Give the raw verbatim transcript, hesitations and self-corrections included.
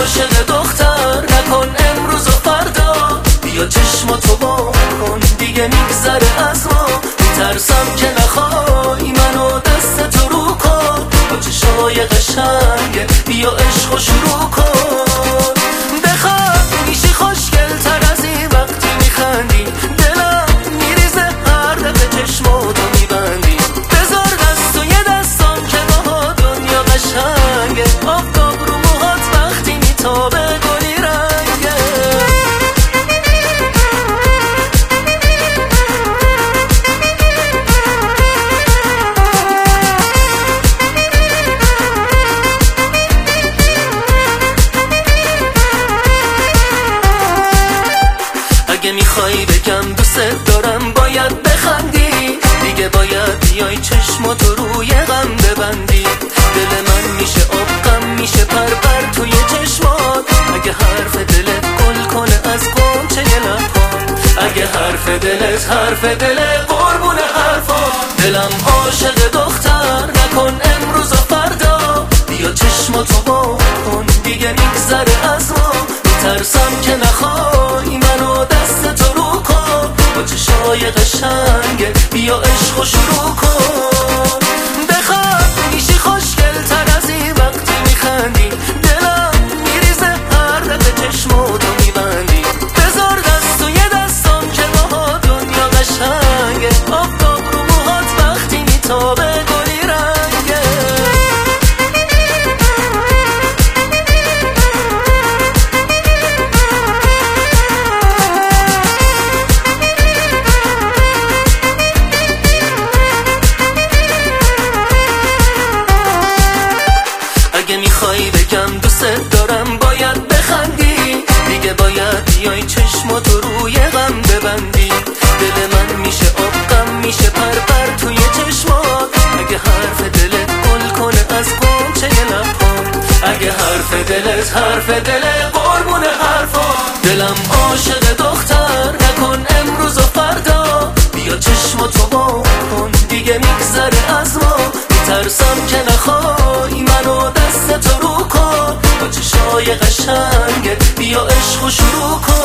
عاشق دختر نکن امروز و فردا، بیا چشماتو وا کن دیگه میگذره از ما. میترسم که نخوای منو دستتو رو کن، با چشای قشنگه بیا عشقو شروع کن. بخواب میشی خوشگل تر از این وقتی میخندی، دلم میریزه هر دفعه چشماتو میبندی. بذار دست و یه دستم که راه دنیا قشنگه، آفتاب رو موهات وقتی میتابه گلی رنگه. اگه میخوای بگم دوست دارم باید بخندی، دیگه باید بیای چشماتو روی غم ببندی. دل من میشه آب غم میشه پر پر توی چشمات، اگه حرف دلت گل کنه از غنچه لبات، اگه حرف دلت حرف دل قربون حرفات. دلم عاشق دختر نکن امروز و فردا، بیا چشماتو وا کن دیگه میگذره از ما. میترسم که نخوای منو دستتو رو کن، با چشای قشنگه بیا عشقو شروع کن. بخواب میشی خوشگل تر از این وقتی میخندی، دلم میریزه هر دفعه چشماتو میبندی. بذار دست و یه دستم که راه دنیا قشنگه، آفتاب رو موهات وقتی میتابه گلی رنگه. اگه میخوای بگم دوست دارم باید بخندی، دیگه باید بیای چشماتو روی غم ببندی. دل من میشه آب غم میشه پر پر توی چشمات، اگه حرف دلت گل کنه از غنچه لبات، اگه حرف دلت حرف دل قربون حرفات. دلم عاشق دختر نکن امروز و فردا، بیا چشماتو وا کن دیگه میگذره از ما. میترسم که نخوای منو دستتو رو کن، با چشای قشنگه بیا عشقو شروع کن.